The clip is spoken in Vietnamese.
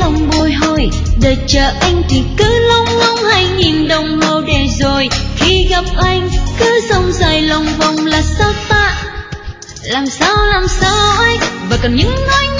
lòng bồi hồi. Đợi chờ anh thì cứ long long hay nhìn đồng hồ để rồi khi gặp anh cứ dòng dài lòng vòng là sao ta? Làm sao ấy, và còn những nói